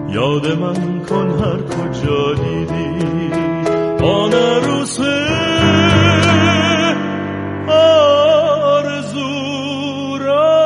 یاد من کن هر کجا دیدی آن عروسه آرزو را.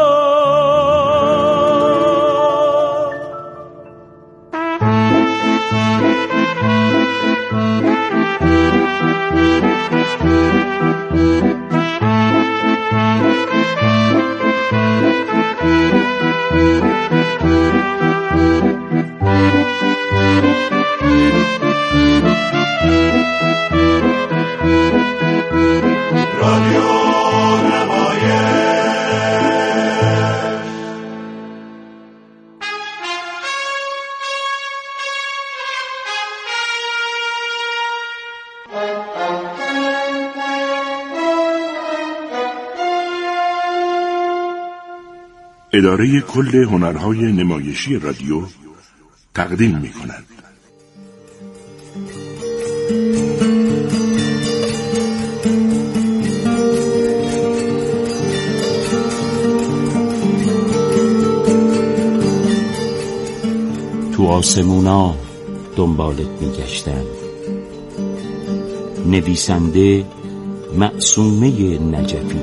اداره کل هنرهای نمایشی رادیو تقدیم می‌کند. تو آسمونا دنبالت میگشتم. نویسنده معصومه نجفی.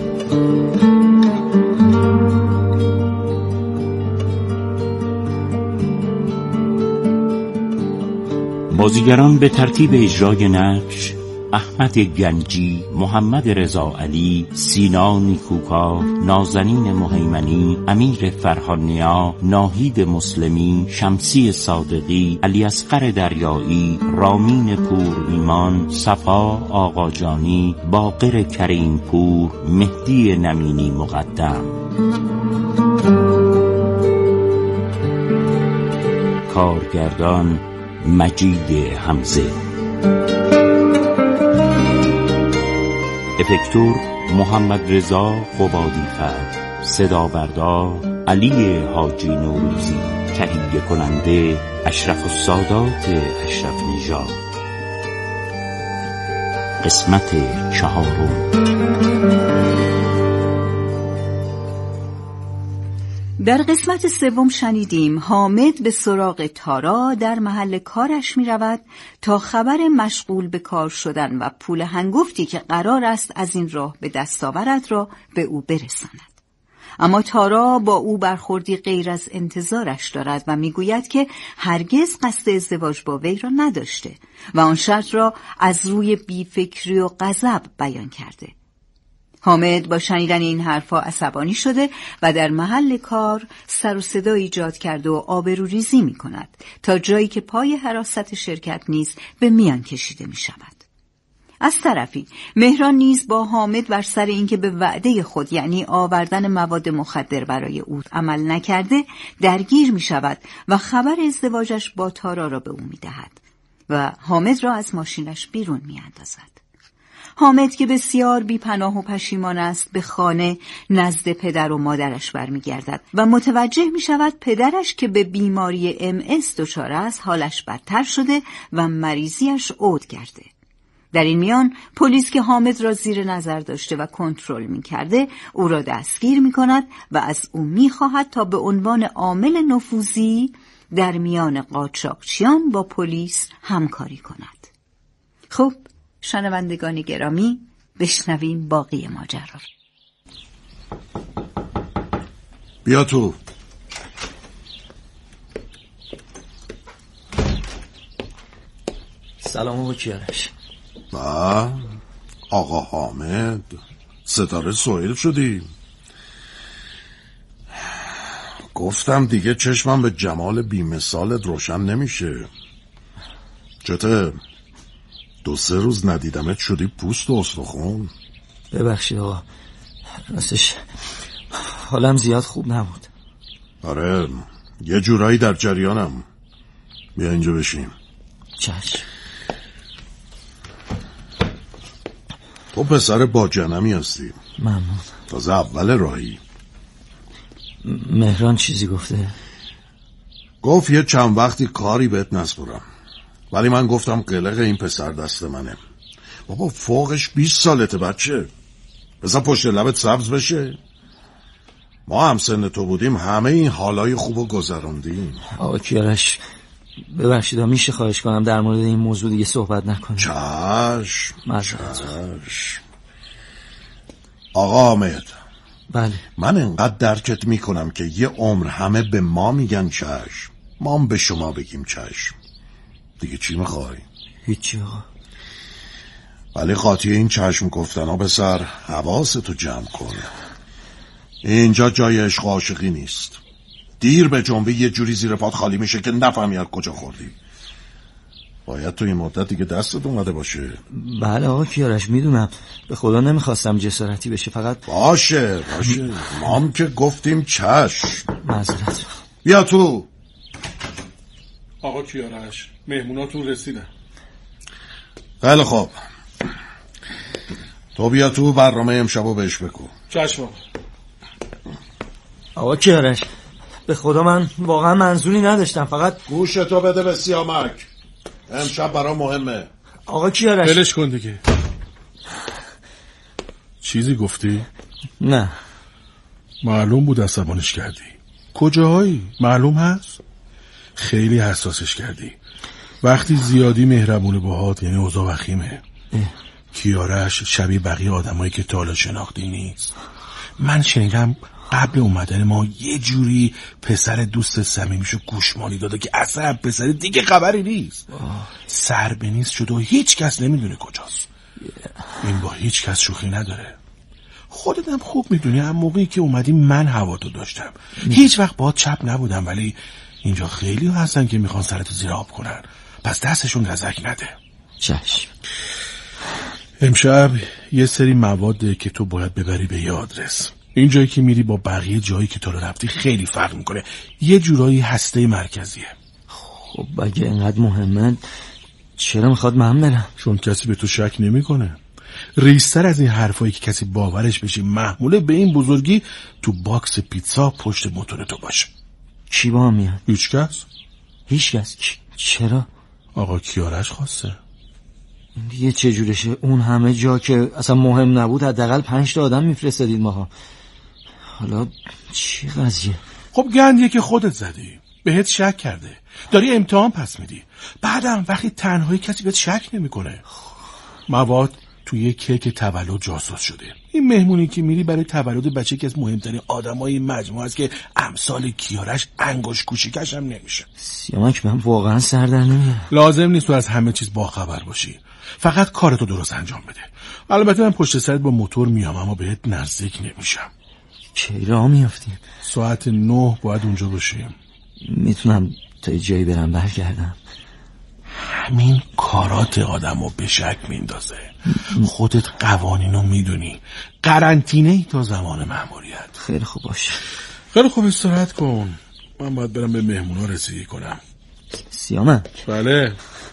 بازیگران به ترتیب اجرای نقش: احمد گنجی، محمد رضا علی، سینا نیکوکار، نازنین مهیمنی، امیر فرهانیا، ناهید مسلمی، شمسی صادقی، علی اصغر دریایی، رامین پور ایمان، صفا آقاجانی، باقر کریم پور، مهدی نمینی مقدم. کارگردان مجید حمزه. افکتور محمد رضا قبادی‌فر. صدا بردار علی حاجی نوروزی. تهیه کننده اشرف السادات اشرف نژاد. قسمت 4. در قسمت 3 شنیدیم حامد به سراغ تارا در محل کارش می رود تا خبر مشغول به کار شدن و پول هنگفتی که قرار است از این راه به دست آورد را به او برساند. اما تارا با او برخوردی غیر از انتظارش دارد و می گوید که هرگز قصد ازدواج با وی را نداشته و آن شرط را از روی بیفکری و غضب بیان کرده. حامد با شنیدن این حرفا عصبانی شده و در محل کار سر و صدا ایجاد کرده و آبروریزی می کند تا جایی که پای حراست شرکت نیز به میان کشیده می شود. از طرفی مهران نیز با حامد بر سر اینکه به وعده خود یعنی آوردن مواد مخدر برای او عمل نکرده درگیر می شود و خبر ازدواجش با تارا را به او می دهد و حامد را از ماشینش بیرون می اندازد. حامد که بسیار بی‌پناه و پشیمان است به خانه نزد پدر و مادرش برمیگردد و متوجه می شود پدرش که به بیماری MS دچار است حالش بدتر شده و مریضیش عود کرده. در این میان پلیس که حامد را زیر نظر داشته و کنترل می کرده او را دستگیر می کند و از او می خواهد تا به عنوان عامل نفوذی در میان قاچاقچیان با پلیس همکاری کند. خب شنوندگان گرامی، بشنویم باقی ماجرا. بیا تو. سلام آقا کیارش. آقا حامد، ستاره سهیل شدی. گفتم دیگه چشمم به جمال بی‌مثالت روشن نمیشه. چته 2-3 روز ندیدمت شدی پوست و استخون. ببخشید آقا، راستش حالم زیاد خوب نبود. آره یه جورایی در جریانم. بیا اینجا بشین. چشم. تو پسر با جنمی هستی. ممنون. تازه اول راهی. مهران چیزی گفته؟ گفت یه چند وقتی کاری بهت نسپرم، ولی من گفتم قلق این پسر دست منه. بابا فوقش 20 سالته بچه، بذار پشت لبت سبز بشه. ما هم سن تو بودیم همه این حالای خوبو گذروندیم. آقا کیارش ببخشید میشه خواهش کنم در مورد این موضوع دیگه صحبت نکنیم؟ چشم. چشم. آقا حامد. بله. من انقدر درکت میکنم که یه عمر همه به ما میگن چشم، ما هم به شما بگیم چشم. دیگه چی میخوای؟ هیچی آقا. ولی قاطی این چشم گفتن ها به سر، حواستو جمع کن. اینجا جای عشق و عاشقی نیست. دیر به جنبه یه جوری زیر پات خالی میشه که نفهمی از کجا خوردی. باید تو این مدت دیگه دستت اومده باشه. بله آقا کیارش میدونم، به خدا نمیخواستم جسارتی بشه، فقط باشه ما هم که گفتیم چشم. معذرت. بیا تو. آقا کیارش مهموناتون رسیدن. خیلی خوب، تو بیا تو برنامه امشبو بهش بگو. چشم آقا کیارش به خدا من واقعا منظوری نداشتم، فقط گوشتو بده به سیامک، امشب برام مهمه. آقا کیارش بلش کن دیگه. چیزی گفتی؟ نه. معلوم بود عصبانش کردی. کجاهایی؟ معلوم هست؟ خیلی حساسش کردی. وقتی زیادی مهربونه باهات یعنی اوضاع وخیمه. کیارش شبیه بقیه آدمایی که تا حالا شناختی نیست. من شنیدم قبل اومدن ما یه جوری پسر دوست صمیمیشو گوشمالی داده که اصلا پسر دیگه خبری نیست. سر به نیست شده و هیچ کس نمیدونه کجاست. این با هیچ کس شوخی نداره. خودت هم خوب میدونی هم موقعی که اومدی من هواتو داشتم. هیچ وقت باهات چپ نبودم، ولی اینجا خیلی هستن که میخوان سرتو زیر آب کنن، پس دستشون گزک نده. چشم. امشب یه سری مواد که تو باید ببری به یه آدرس. این جایی که میری با بقیه جایی که تو رو رفتی خیلی فرق میکنه. یه جورایی هسته مرکزیه. خب اگه اینقدر مهمه چرا میخواد من برم؟ چون کسی به تو شک نمیکنه. ریستر از این حرفایی که کسی باورش بشه محموله به این بزرگی تو باکس پیتزا پشت موتور تو باشه. کی با هم میاد؟ هیچ کس. هیچ کس؟ چرا؟ آقا کیارش خواسته. دیگه چه جورشه؟ اون همه جا که اصلا مهم نبود حداقل 5 تا آدم میفرستادید ماها. حالا چی قضیه؟ خب گندیه که خودت زدی، بهت شک کرده، داری امتحان پس میدی. بعدم وقتی تنهایی کسی بهت شک نمیکنه. مواد توی یه کیک تولد جاسوس شده. این مهمونی که میری برای تولد بچه که از مهمترین آدمای این مجموعه است که امثال کیارش انگوش کوچیکش هم نمیشه. سیامک من واقعا سر در نمیارم. لازم نیست تو از همه چیز باخبر باشی، فقط کارتو درست انجام بده. البته من پشت سرت با موتور میام اما بهت نزدیک نمیشم. کی راه میافتیم؟ ساعت 9 باید اونجا باشیم. میتونم تا یه جایی برم برگردم؟ همین کارات آدمو به شک میندازه. خودت قوانینو میدونی. قرنطینه ای تا زمان مأموریت. خیلی خوب باشه. خیلی خوب استراحت کن. من باید برم به مهمونا رسیدگی کنم. سیامک. بله.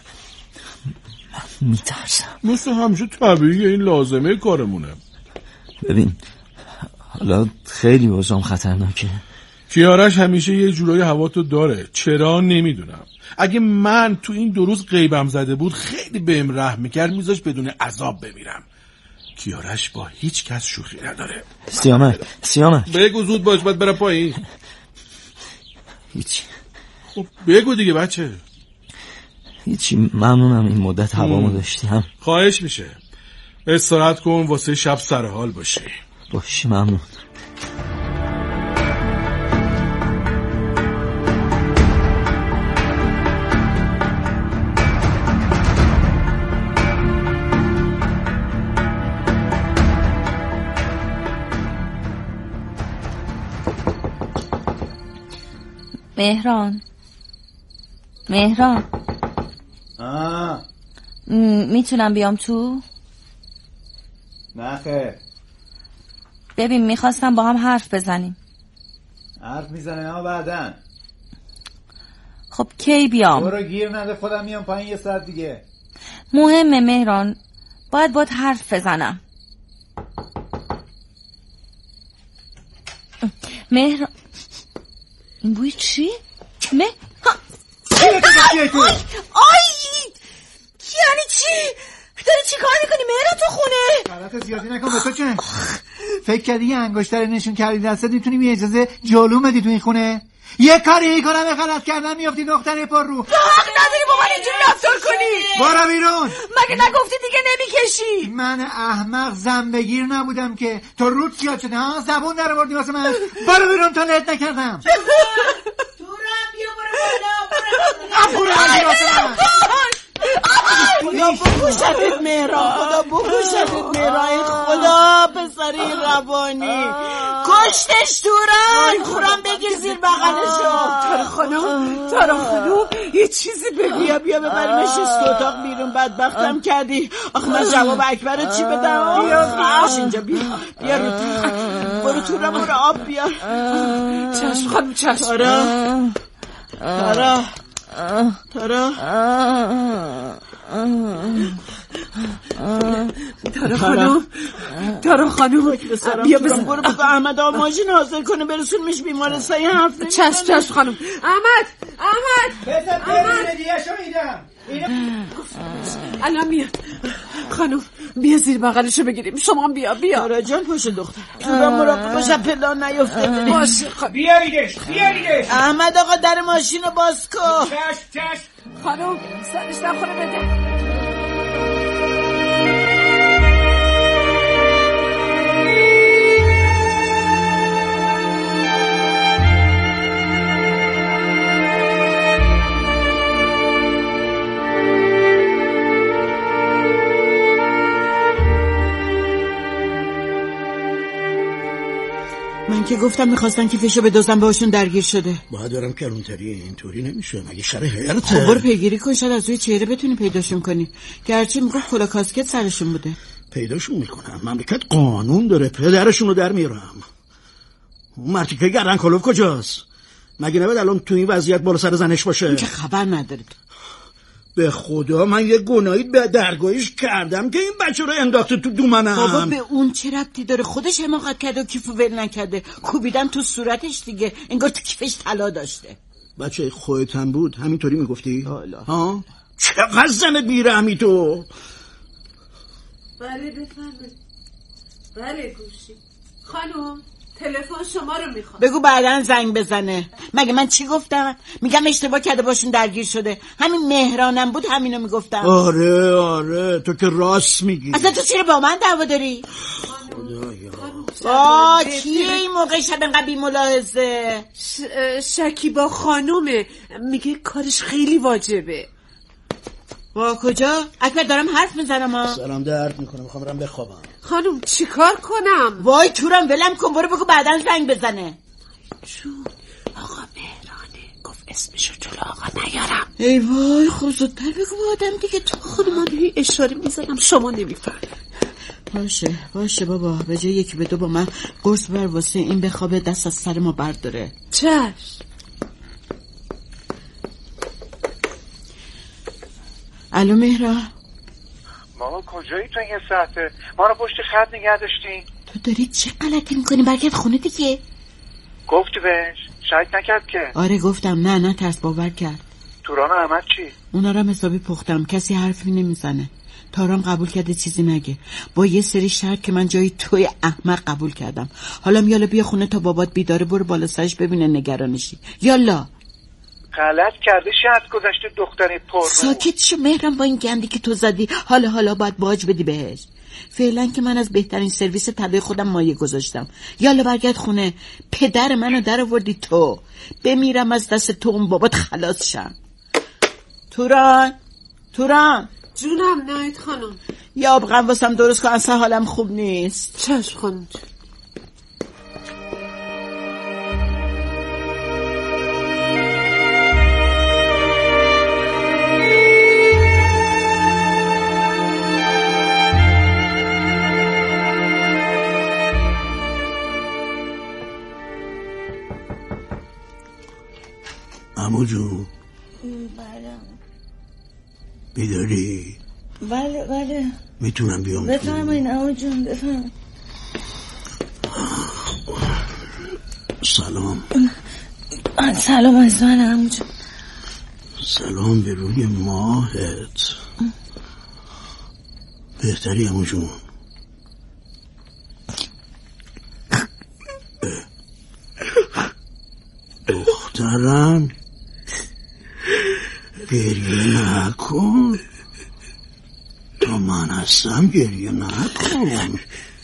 من میترسم. مثل همیشه طبیعیه، این لازمه کارمونه. ببین حالا خیلی وضعم خطرناکه. کیارش همیشه یه جورایی هواتو داره، چرا نمیدونم. اگه من تو این 2 روز غیبم زده بود خیلی بهم رحم میکرد، میذاش بدون عذاب بمیرم. کیارش با هیچ کس شوخی نداره. سیامک بگو زود باش، باید برم پایین. هیچی. خب بگو دیگه بچه. هیچی، ممنونم این مدت هوامو داشتم. خواهش میشه. استراحت کن واسه شب سرحال باشی. باشه ممنون. مهران میتونم بیام تو؟ نه خیر. ببین میخواستم با هم حرف بزنیم. حرف میزنه اما بعدن. خب کی بیام؟ برو گیر نده، خودم میام پایین 1 ساعت دیگه. مهمه مهران، باید حرف بزنم. مهران این بوی چی؟ یعنی چی؟ داری چی کار میکنی مهران تو خونه؟ غلط زیادی نکن به تو چه؟ فکر کردی یه انگشتر نشون کردی دستت میتونی یه اجازه جلو بدی تو این خونه؟ یه کاری کنم غلط کردم میافتی دختره پر رو. تو حق نداری با من اینجوری رفتار کنی. برو بیرون. مگه نگفتی دیگه نمیکشی؟ من احمق زنبگیر نبودم که تو رود زیاد شده ها، زبون در آوردی واسه من. برو بیرون تا لت نکردم. تورم بیا برو بالا. خدا بکشتت مهران، خدا بکشتت مهران، خدا پسری روانی کشتش توران. خورم بگیر زیر بغلشو. تارا خانوم یه چیزی بگو. بیا ببریمش از اتاق بیرون. بدبختم کردی. آخه من جواب اکبر چی بدم؟ بیا اینجا بیا برو تورم برو آب بیار. چشم خانوم چشم. تارا خانوم بیا برو بگو احمد آقا ماشین حاضر کنه برسونمش بیمارستان. حرف چشم خانوم. احمد بذار دیگه‌شو میدم. الان میاد. خانوم بیا زیر بغلشو بگیریم. شما بیا تارا جان پشت دختر. تورا مراقب باش پلان نیفته. باشه بیاریدش. احمد آقا در ماشینو باز کن. چشم. خانوم سرش نخوره بده. من که گفتم میخواستن کیفشو بدزدن باشون درگیر شده. باید برم کلانتری. اینطوری نمیشه مگه شر هرته. خب برو پیگیری کن شاید از روی چهره بتونی پیداشون کنی. گرچه میگفت کلا کاسکت سرشون بوده. پیداشون میکنم. مملکت قانون داره. پدرشون رو در میارم. اون مرتی که گردن کلوف کجاست؟ مگه نباید الان تو این وضعیت بالا سر زنش باشه؟ این که خبر ندارید. به خدا من یه گناهی به درگاهیش کردم که این بچه رو انداخته تو دومنم. بابا به اون چه ربطی داره؟ خودش حماقت کرده و کیفو ول نکرده. کوبیدن تو صورتش دیگه. انگار تو کیفش طلا داشته. بچه خودت هم بود همینطوری میگفتی؟ ها؟ چقدر زن بیرحمی تو. بله بفرمایید. بله گوشی. خانم تلفن شما رو میخوام. بگو بعدن زنگ بزنه. مگه من چی گفتم؟ میگم اشتباه کرده باشون درگیر شده. همین مهرانم بود همینو میگفتم. آره تو که راست میگی. اصلا تو چرا با من دعوا داری؟ کیه این موقع شب انقدر بی ملاحظه؟ شکیبا خانومه. میگه کارش خیلی واجبه. وا کجا؟ اکبر دارم حرف میزنم ها. سلام درد میکنه میخوام برم بخوابم. خانوم چیکار کنم؟ وای تورم ولم کن. برو بگو بعدن زنگ بزنه. جون آقا مهرانه گفت اسمشو جلو آقا نیارم. ای وای خب زودتر بگو به آدم دیگه. تو خودمان هی اشاره میزنم شما نمیفهمید. باشه بابا به جای یکی به دو با من قرص بر واسه این بخوابه دست از سر ما برداره. چشم. الو مهرا. ماما کجایی تو این ساعته؟ ما رو پشت خط نگه داشتین. تو داری چه غلطی میکنی؟ برگرد خونه دیگه. گفتی بهش؟ شاید نکرد که. آره گفتم. نه ترس باور کرد. توران و احمد چی؟ اونا رو حسابی پختم. کسی حرفی نمیزنه. تارام قبول کرده چیزی نگه. با یه سری شرط که من جای توی احمق قبول کردم. حالا یالا بیا خونه تا بابات بیداره. برو بالا سرش ببینه نگرانشی. یالا. غلط کرده شرط گذاشته دختری پر. ساکت شو مهرم. با این گندی که تو زدی حالا باید باج بدی بهش. فعلا که من از بهترین سرویس طلای خودم مایه گذاشتم. یالا برگرد خونه. پدر منو در آوردی تو. بمیرم از دست تو اون بابات خلاص شم. توران جونم نایت خانم. یا آبغن واسم درست کن. اصلا حالم خوب نیست. چشم خانم. عمو جون بله بیداری؟ بله میتونم بیام؟ بفرمایین عمو جون بفرمایین. سلام از من عمو جون. سلام به روی ماهت. بهتری عمو جون؟ پسرم گریه نکن، تا من هستم گریه نکن.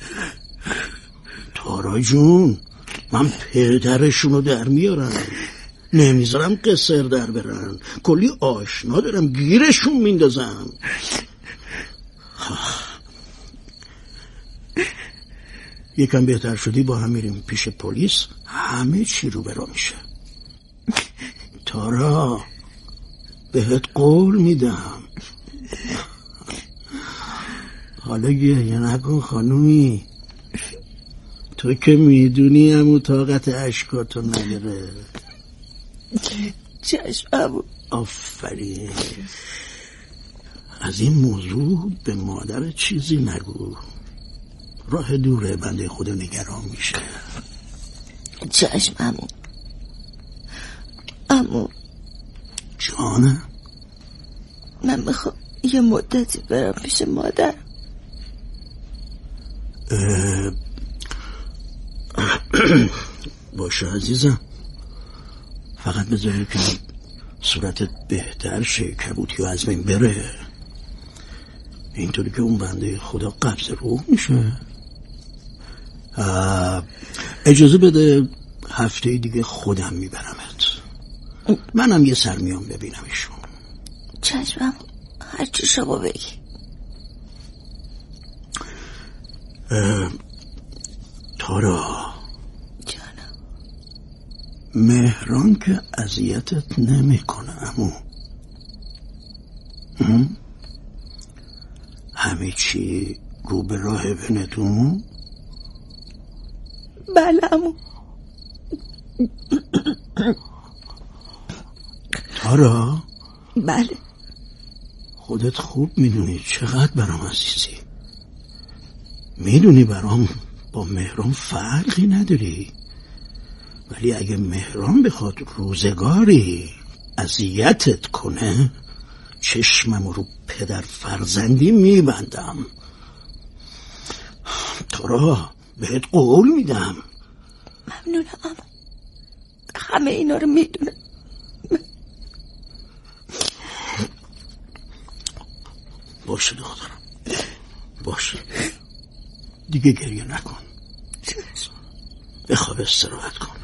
تارا جون، من پدرشونو در میارم، نمیذارم قصر در برن، کلی آشنا دارم گیرشون میندازم. یکم بهتر شدی با هم میریم پیش پلیس، همه چی رو برا میشه. تارا بهت قول میدم. حالا گریه نکن خانومی، تو که میدونی همون طاقت اشکاتو نداره. چشم. آفرین. از این موضوع به مادر چیزی نگو، راه دوره، بنده خدا نگران میشه. چشم عمو. جانم، من میخوام یه مدتی برم پیش مادر. باشه عزیزم، فقط بذاری که صورتت بهتر شه، کبوتی از بین بره، اینطوری که اون بنده خدا قبض روح میشه. اجازه بده هفته دیگه خودم میبرمت، منم یه سر میام ببینمشون. چشمم، هرچی شما بگی. تارا جانم. مهران که اذیتت نمیکنه عمو؟ همه چی رو به راه بنتون؟ بله عمو. تارا؟ بله. خودت خوب میدونی چقدر برام عزیزی، میدونی برام با مهران فرقی نداری، ولی اگه مهران بخواد روزگاری اذیتت کنه، چشمم رو پدر فرزندی میبندم. تارا بهت قول میدم. ممنونم عمو، همه اینا رو میدونم. باشه دخترم، باشه دیگه گریه نکن، بخواب استراحت کن.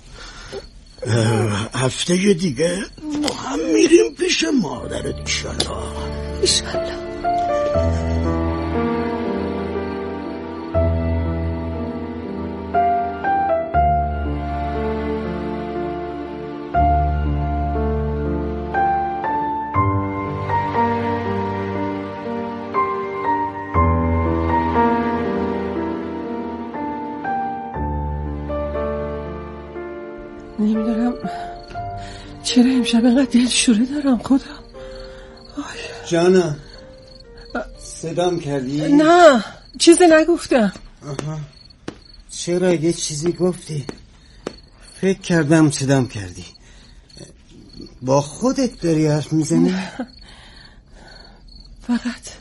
هفته دیگه با هم میریم پیش مادرت انشالله. نمیدونم چرا امشب اینقدر دلشوره دارم خدا. جانم، صدام کردی؟ نه، چیزی نگفتم. چرا یه چیزی گفتی؟ فکر کردم صدام کردی. با خودت داری حرف میزنی؟ فقط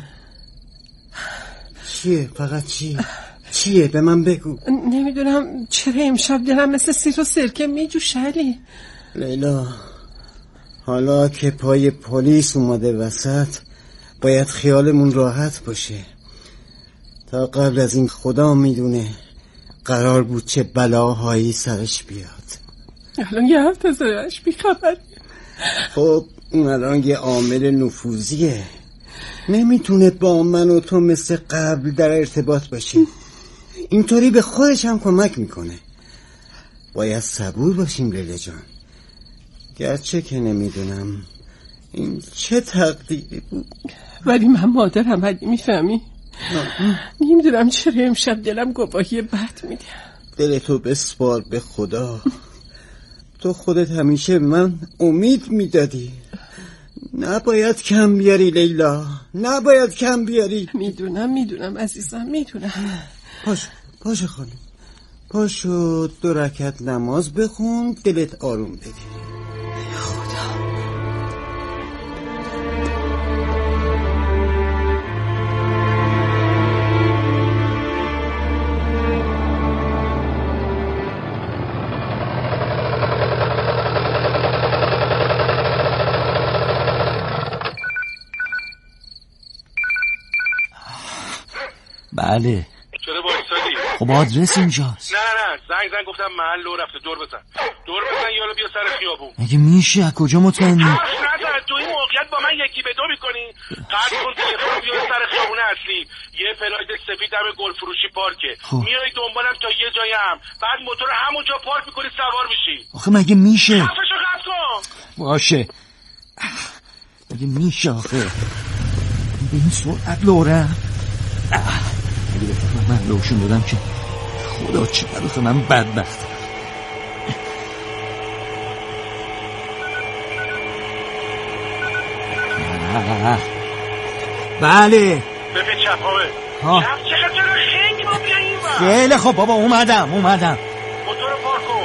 چیه؟ فقط چیه؟ به من بگو. نمیدونم چرا امشب دلم مثل سیر و سرکه میجوشه. علی لیلا، حالا که پای پلیس اومده وسط، باید خیالمون راحت باشه. تا قبل از این خدا میدونه قرار بود چه بلاهایی سرش بیاد. الان یه هفته سرش بیخبر. خب اون الان یه عامل نفوذیه، نمیتونه با من و تو مثل قبل در ارتباط باشه. اینطوری به خودش هم کمک میکنه. باید صبور باشیم لیلا جان، گرچه که نمیدونم این چه تقدیری بود، ولی من مادرم. علی میفهمی؟ نمیدونم چرا امشب دلم گواهی بد میده. دلتو بسپار به خدا. تو خودت همیشه من امید میدادی. نباید کم بیاری لیلا، نباید کم بیاری. میدونم عزیزم، میدونم. پاشو خانم، پاشو 2 رکعت نماز بخون، دلت آروم بگیر. خدا. بله. چرا وایسادی؟ خب آدرس اینجاست. نه زنگ گفتم محل لو رفته. دور بزن یالا بیا سر خیابون. مگه میشه؟ از کجا مطمئنی؟ نزن تو این موقعیت با من یکی به دو میکنی. قطع کن تلفن بیا سر خیابون اصلی. یه فلاید سفید دم گل فروشی پارکه. میای دنبالم تا یه جایی هم. بعد موتور همونجا پارک میکنی سوار میشی. آخه مگه میشه؟ حرفشو قطع کن. باشه. مگه میشه آخه؟ به این سرعت لوره. اگه بفهمم من لوشون دادم که خدا چقدر آخه من بدبختم. بله ببین چپ ها. چقدر خنگی ما بیا این بر. خیلی خب بابا اومدم. موتور پارک کن.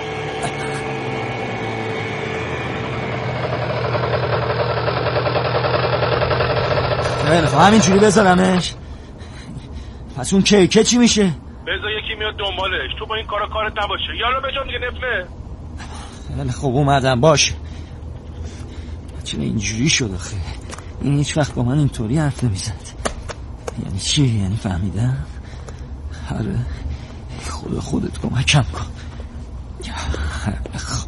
خیلی خب همینجوری بذارمش. پس اون کیکه چی میشه؟ بذار یکی میاد دنبالش. تو با این کارت نباشه. یالا بجا دیگه نفله. خیلی خب اومدم. باش. چرا اینجوری شد آخه؟ این هیچ وقت با من اینطوری حرف نمیزد. یعنی چی؟ یعنی فهمیدم؟ آره خودت کمکم کن. خب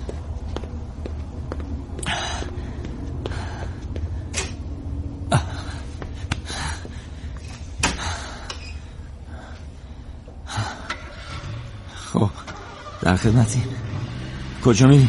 خب در خدمتی. کجا میری؟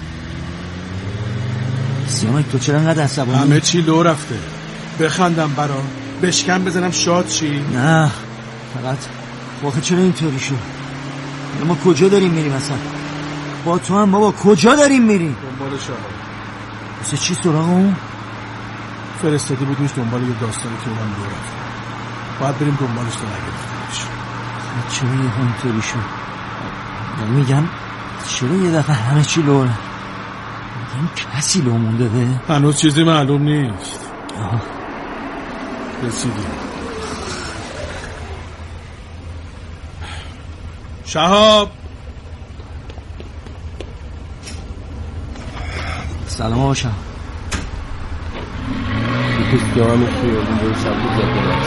سیامک تو چرا انقدر عصبانی؟ همه چی لو رفته. بخندم برا بشکم بزنم شاد چی؟ نه فقط واقعا چرا اینطوری شد؟ ما کجا داریم میریم اصلا؟ با تو هم بابا کجا داریم میریم؟ دنبال شاه. واسه چی سراغ اون؟ فرستادی بودیش دنبال یه داستانی که اونم لو رفته. باید بریم دنبالش تا نگرفتیمش. چرا یه اینطوری شد؟ میگم چرا یه دفعه همه چی لو رفت؟ میگم کسی لو مونده ده؟ هنوز چیزی معلوم نیست. رسیدیم. شهاب سلام آقا شهاب. یکی دارم خیابون برو سمت زدنات.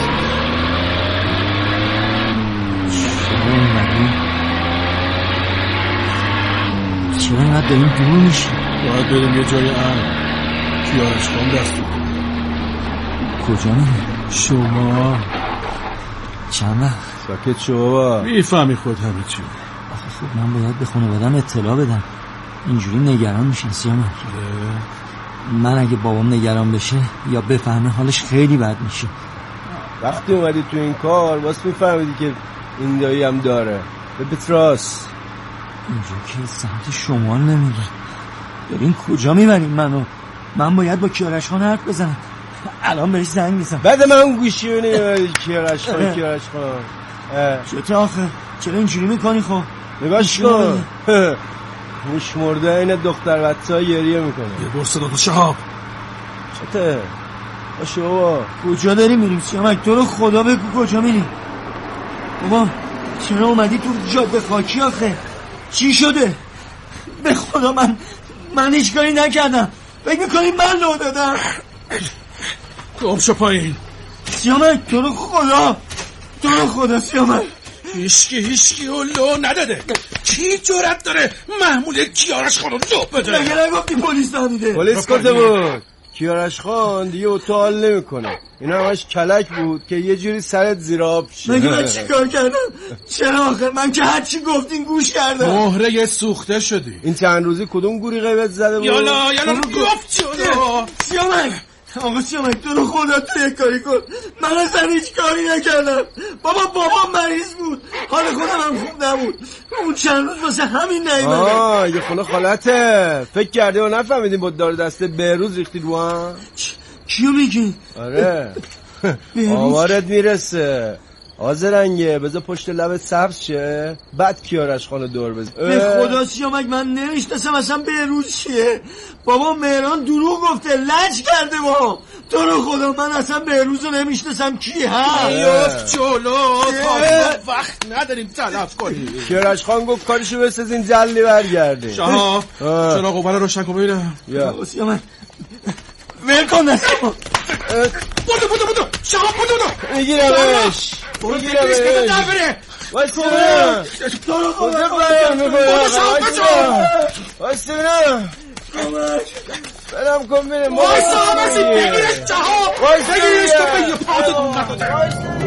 چرا اومدی؟ چرا اینقدر داریم دور میشیم؟ باید بریم یه جای امن. کیارش خان دست بود. کجا میریم؟ شما چند وقت؟ ساکت شو بابا. میفهمی خود همه چی. آخه خب من باید به خانوادم اطلاع بدم. اینجوری نگران میشن سیامک. من اگه بابام نگران بشه یا بفهمه حالش خیلی بد میشه. وقتی اومدی تو این کار واسه میفهمیدی که این دایی هم داره. به پتراس اینجا که سمت شمال نمیره. دارین کجا میبرین منو؟ من باید با کیارش خان حرف بزنم. الان بهش زنگ میزنم. بعد من اون گوشی رو نمیبری. کیارش خان چطور آخه؟ چرا اینجوری میکنی خب؟ نگاش کن. موش مرده این دختر بچه ها گریه میکنه. یه دور صدا تو شهاب. چطه؟ باشه بابا. کجا داری میریم سیامک؟ تو رو خدا بگو کجا میریم؟ بابا چرا اومدی تو جاده خاکی آخه؟ چی شده؟ به خدا من هیچ کاری نکردم. فکر میکنی من لو دادم؟ گم شو پایین. سیامک تو رو خدا سیامک. هیچکی و لو نداده. کی جرأت داره محمول کیارش خانو لو بده؟ مگه نگفتی پلیس ندیده؟ پلیس گفته بود کیارش خان دیگه اوتال نمیکنه. اینا همش کلک بود که یه جوری سرت زیر آب شه. مگه من چی کار کردم؟ چرا آخر من که هرچی گفتین گوش کردم. مهره سوخته شدی. این چند روزی کدوم گوری غیبت زده بود؟ یالا گفت شده. سیامک آقا سیامک تو رو خدا تو یک کاری کن. من اصلا هیچ کاری نکردم. بابام مریض بود. حال خودم هم خوب نبود. اون چند روز واسه همین نیومدم. یه خونه خالته. فکر کرده و نفهمیدیم با دار دسته بهروز ریختی رو هم. کیو میگی؟ آره آوارت میرسه. آزرنگه بذار پشت لبت سبز شه بعد کیارش خانو دور بزن. به خدا سیامک من نمیشناسم اصلا بهروز چیه. بابا مهران دروغ گفته لج کرده. با تو رو خدا من اصلا بهروز رو نمیشناسم. کی هست؟ یفت جلو وقت نداریم تلف کنیم. کیارش خان گفت کارشو بسازین جلی برگرده. شهاب چرا قوبل روشن کن ببینم. یا سیامک ول کن دستمو. بودو شهاب بودو میگیرمش. برو تکلیش بده در بره واسه بینم کجا برم میکنم واسه بینم برم کن بینم واسه همسی بگیرش جهاب بگیرش تو به یه پاتو نکنه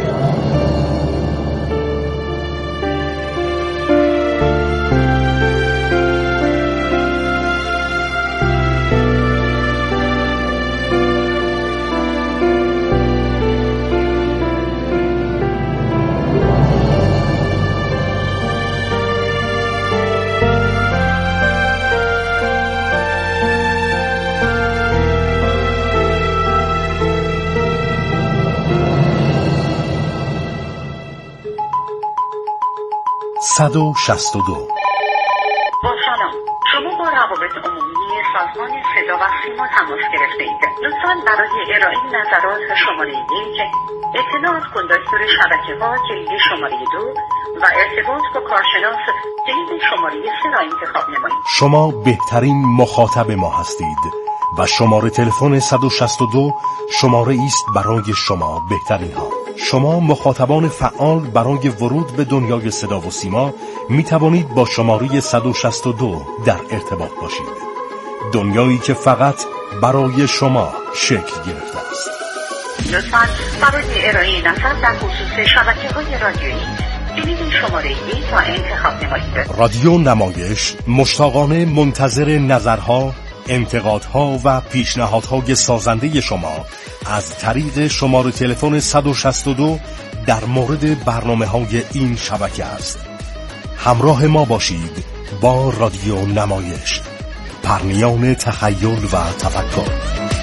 با سلام، شما با روابط عمومی سازمان صدا و سیما تماس گرفته اید. لطفاً برای ارائه نظرات شماره 1 اطلاعات کندکتور شبکه‌ها کلید شماره 2 و ارتباط با کارشناس کلید شماره 3 را انتخاب نمایید. شما بهترین مخاطب ما هستید و شماره تلفن 162 شماره است برای شما بهترین ها. شما مخاطبان فعال برای ورود به دنیای صدا و سیما می توانید با شماره 162 در ارتباط باشید. دنیایی که فقط برای شما شکل گرفته است. لطفاً برای ارائه نظر در خصوص شبکه‌های رادیویی کلید شماره 1 را انتخاب نمایید. رادیو نمایش مشتاقانه منتظر نظرها، انتقادها و پیشنهادهای سازنده شما از طریق شماره تلفن 162 در مورد برنامه‌های این شبکه است. همراه ما باشید با رادیو نمایش، پرنیان تخیل و تفکر.